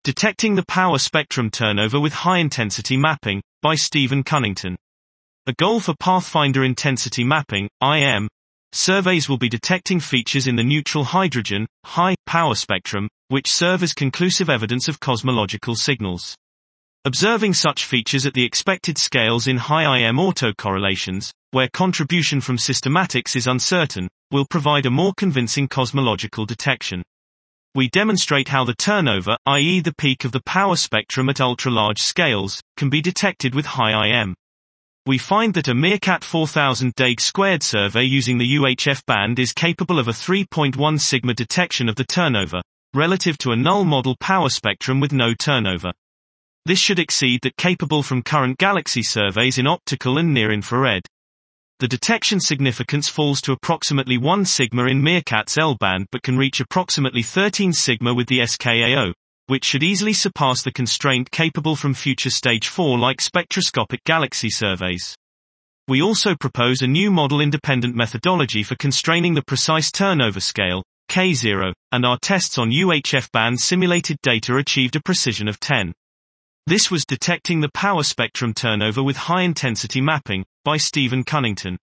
Detecting the Power Spectrum Turnover with High-Intensity Mapping, by Stephen Cunnington. A goal for Pathfinder Intensity Mapping, IM, surveys will be detecting features in the neutral hydrogen, high power spectrum, which serve as conclusive evidence of cosmological signals. Observing such features at the expected scales in high IM autocorrelations, where contribution from systematics is uncertain, will provide a more convincing cosmological detection. We demonstrate how the turnover, i.e. the peak of the power spectrum at ultra-large scales, can be detected with high IM. We find that a Meerkat 4000 Deg² survey using the UHF band is capable of a 3.1 sigma detection of the turnover, relative to a null model power spectrum with no turnover. This should exceed that capable from current galaxy surveys in optical and near-infrared. The detection significance falls to approximately 1 sigma in Meerkat's L-band but can reach approximately 13 sigma with the SKAO, which should easily surpass the constraint capable from future stage 4-like spectroscopic galaxy surveys. We also propose a new model-independent methodology for constraining the precise turnover scale, K0, and our tests on UHF band simulated data achieved a precision of 10. This was Detecting the Power Spectrum Turnover with High-Intensity Mapping, by Stephen Cunnington.